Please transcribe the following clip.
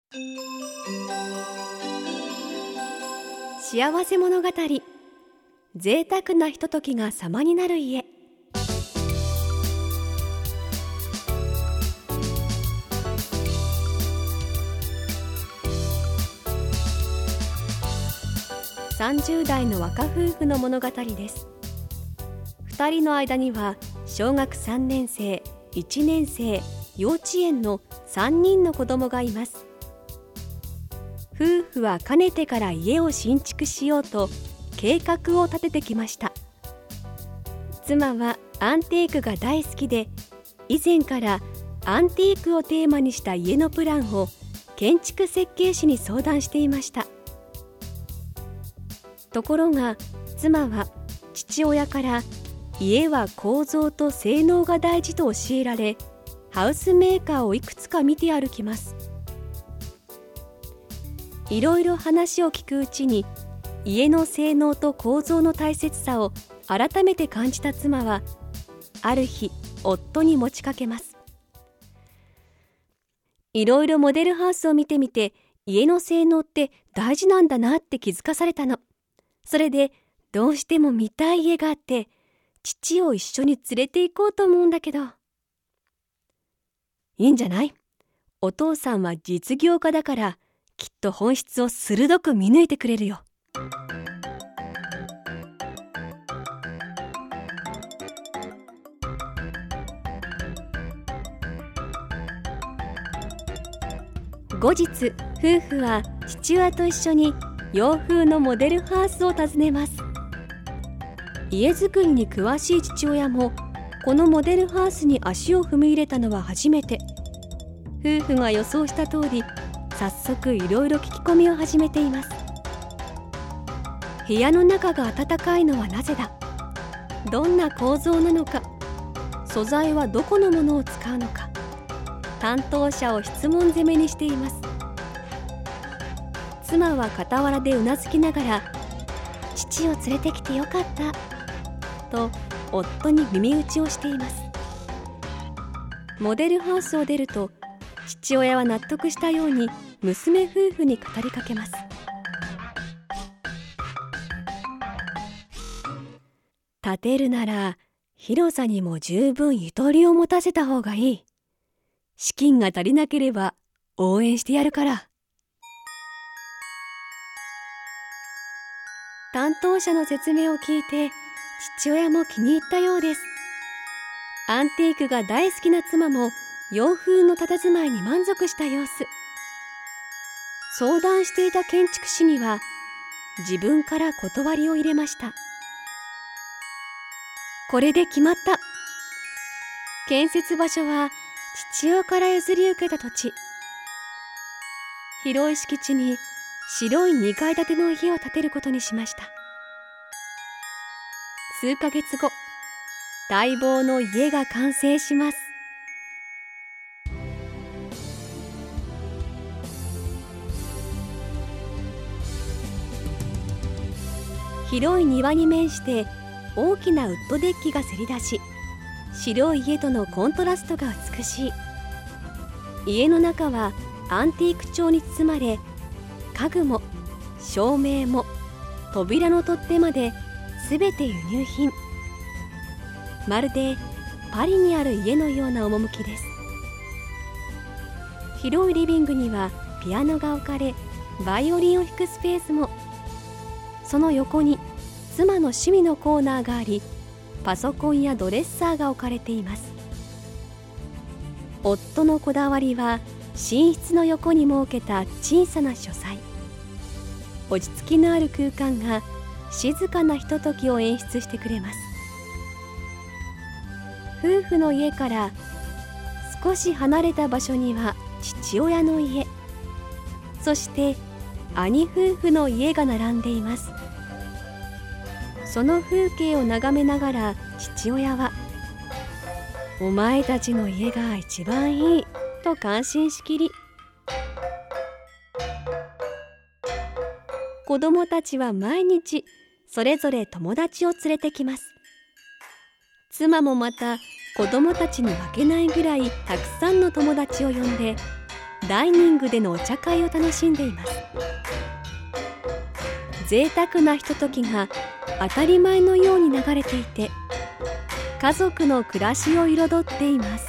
幸せ物語。贅沢なひとときが様になる家。30代の若夫婦の物語です。2人の間には小学3年生、1年生、幼稚園の3人の子供がいます。夫婦はかねてから家を新築しようと計画を立ててきました。妻はアンティークが大好きで、以前からアンティークをテーマにした家のプランを建築設計士に相談していました。ところが妻は父親から家は構造と性能が大事と教えられ、ハウスメーカーをいくつか見て歩きます。いろいろ話を聞くうちに、家の性能と構造の大切さを改めて感じた妻は、ある日夫に持ちかけます。いろいろモデルハウスを見てみて、家の性能って大事なんだなって気づかされたの。それでどうしても見たい家があって、父を一緒に連れて行こうと思うんだけど。いいんじゃない？お父さんは実業家だから、きっと本質を鋭く見抜いてくれるよ。後日、夫婦は父親と一緒に洋風のモデルハウスを訪ねます。家づくりに詳しい父親も、このモデルハウスに足を踏み入れたのは初めて。夫婦が予想した通り、早速いろいろ聞き込みを始めています。部屋の中が暖かいのはなぜだ？どんな構造なのか？素材はどこのものを使うのか？担当者を質問攻めにしています。妻は傍らでうなずきながら、父を連れてきてよかったと夫に耳打ちをしています。モデルハウスを出ると、父親は納得したように娘夫婦に語りかけます。建てるなら広さにも十分ゆとりを持たせた方がいい。資金が足りなければ応援してやるから。担当者の説明を聞いて、父親も気に入ったようです。アンティークが大好きな妻も洋風の佇まいに満足した様子。相談していた建築士には自分から断りを入れました。これで決まった。建設場所は父親から譲り受けた土地。広い敷地に白い2階建ての家を建てることにしました。数ヶ月後、待望の家が完成します。広い庭に面して大きなウッドデッキがせり出し、白い家とのコントラストが美しい。家の中はアンティーク調に包まれ、家具も照明も扉の取っ手まで全て輸入品。まるでパリにある家のような趣です。広いリビングにはピアノが置かれ、バイオリンを弾くスペースも。その横に妻の趣味のコーナーがあり、パソコンやドレッサーが置かれています。夫のこだわりは、寝室の横に設けた小さな書斎。落ち着きのある空間が静かなひとときを演出してくれます。夫婦の家から少し離れた場所には父親の家、そして兄夫婦の家が並んでいます。その風景を眺めながら父親は、お前たちの家が一番いいと感心しきり、子供たちは毎日それぞれ友達を連れてきます。妻もまた子供たちに負けないぐらいたくさんの友達を呼んで、 ダイニングでのお茶会を楽しんでいます。贅沢なひとときが当たり前のように流れていて、家族の暮らしを彩っています。